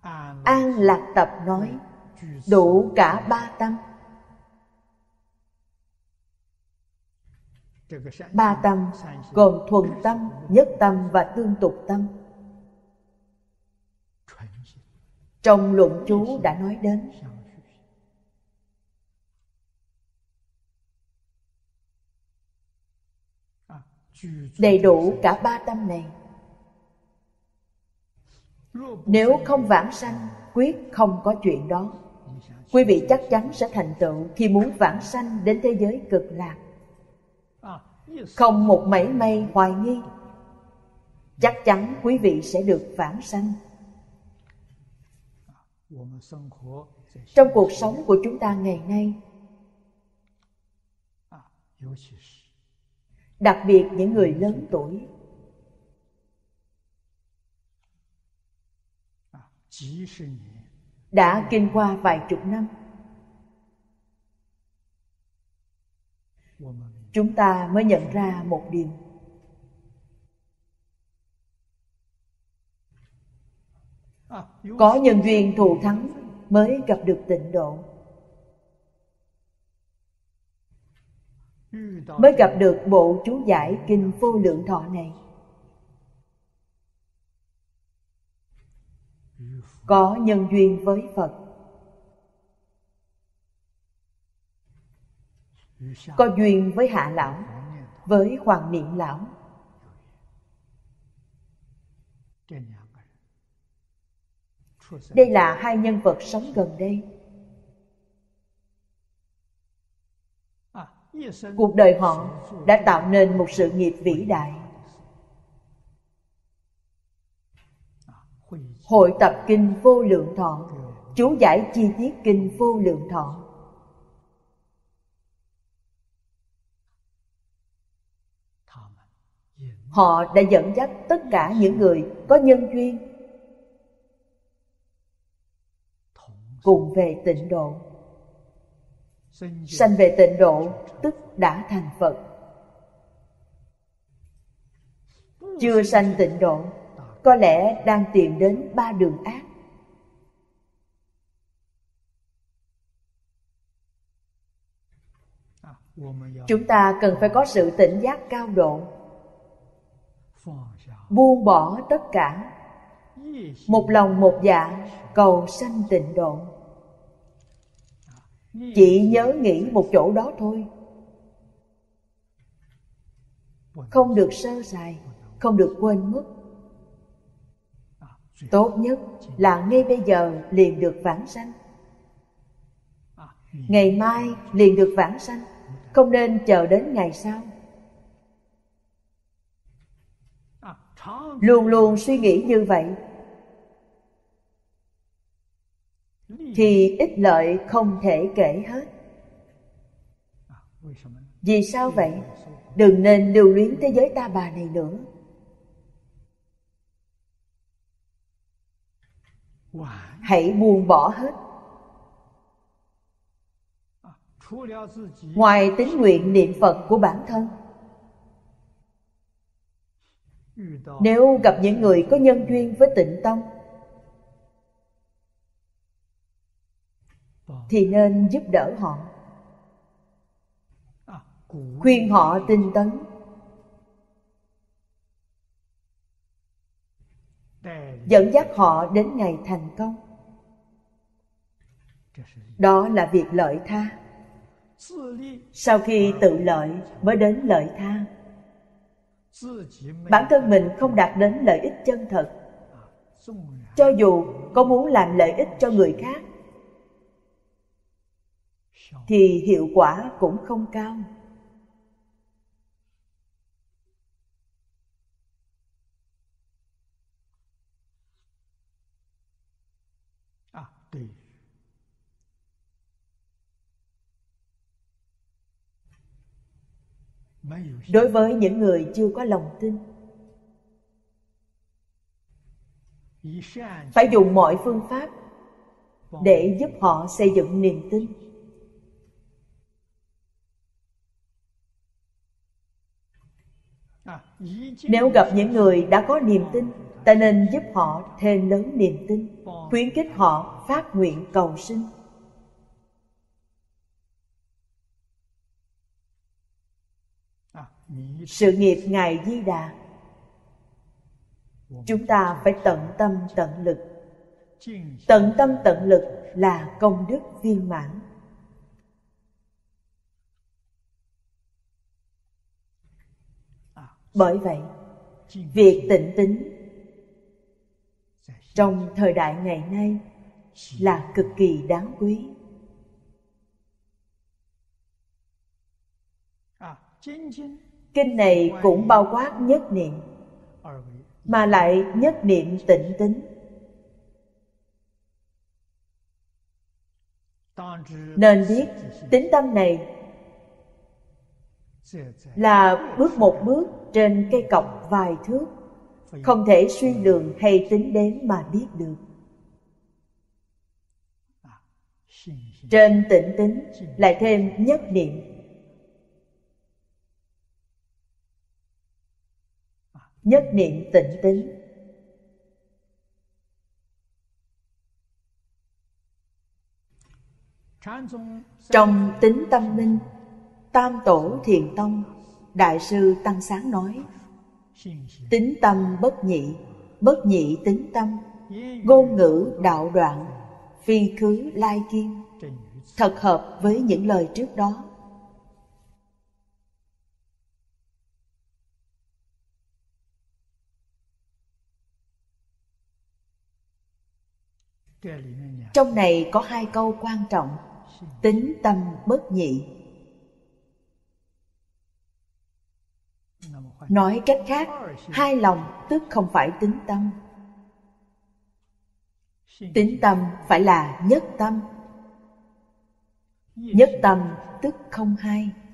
An Lạc Tập nói đủ cả ba tâm. Ba tâm gồm thuần tâm, nhất tâm và tương tục tâm. Trong luận chú đã nói đến. Đầy đủ cả ba tâm này. Nếu không vãng sanh, quyết không có chuyện đó. Quý vị chắc chắn sẽ thành tựu khi muốn vãng sanh đến thế giới cực lạc. Không một mảy may hoài nghi, chắc chắn quý vị sẽ được vãng sanh. Trong cuộc sống của chúng ta ngày nay, đặc biệt những người lớn tuổi, đã kinh qua vài chục năm, chúng ta mới nhận ra một điều. Có nhân duyên thù thắng mới gặp được tịnh độ, mới gặp được bộ chú giải Kinh Vô Lượng Thọ này. Có nhân duyên với Phật, có duyên với Hạ Lão, với Hoàng Niệm Lão. Đây là hai nhân vật sống gần đây. Cuộc đời họ đã tạo nên một sự nghiệp vĩ đại. Hội tập Kinh Vô Lượng Thọ, chú giải chi tiết Kinh Vô Lượng Thọ. Họ đã dẫn dắt tất cả những người có nhân duyên cùng về tịnh độ. Sanh về tịnh độ tức đã thành Phật. Chưa sanh tịnh độ, có lẽ đang tìm đến ba đường ác. Chúng ta cần phải có sự tỉnh giác cao độ, buông bỏ tất cả, một lòng một dạ cầu sanh tịnh độ. Chỉ nhớ nghĩ một chỗ đó thôi, không được sơ sài, không được quên mất. Tốt nhất là ngay bây giờ liền được vãng sanh, ngày mai liền được vãng sanh, không nên chờ đến ngày sau. Luôn luôn suy nghĩ như vậy thì ích lợi không thể kể hết. Vì sao vậy? Đừng nên lưu luyến thế giới ta bà này nữa. Hãy buông bỏ hết. Ngoài tín nguyện niệm Phật của bản thân, nếu gặp những người có nhân duyên với Tịnh Tông thì nên giúp đỡ họ, khuyên họ tinh tấn, dẫn dắt họ đến ngày thành công. Đó là việc lợi tha. Sau khi tự lợi mới đến lợi tha. Bản thân mình không đạt đến lợi ích chân thật, cho dù có muốn làm lợi ích cho người khác thì hiệu quả cũng không cao. Đối với những người chưa có lòng tin, phải dùng mọi phương pháp để giúp họ xây dựng niềm tin. Nếu gặp những người đã có niềm tin ta nên giúp họ thêm lớn niềm tin, khuyến khích họ phát nguyện cầu sinh. Sự nghiệp Ngài Di Đà, chúng ta phải tận tâm tận lực. Tận tâm tận lực là công đức viên mãn. Bởi vậy, việc tịnh tín trong thời đại ngày nay là cực kỳ đáng quý. Kinh này cũng bao quát nhất niệm, mà lại nhất niệm tịnh tín. Nên biết tín tâm này là bước một bước trên cây cọc vài thước, không thể suy lường hay tính đến mà biết được. Trên tịnh tín lại thêm nhất niệm. Nhất niệm tịnh tín. Trong Tín Tâm Minh, Tam Tổ Thiền Tông Đại sư Tăng Sáng nói: tín tâm bất nhị tín tâm, ngôn ngữ đạo đoạn, phi khứ lai kiên. Thật hợp với những lời trước đó. Trong này có hai câu quan trọng: tín tâm bất nhị. Nói cách khác, hai lòng tức không phải tín tâm. Tín tâm phải là nhất tâm. Nhất tâm tức không hai.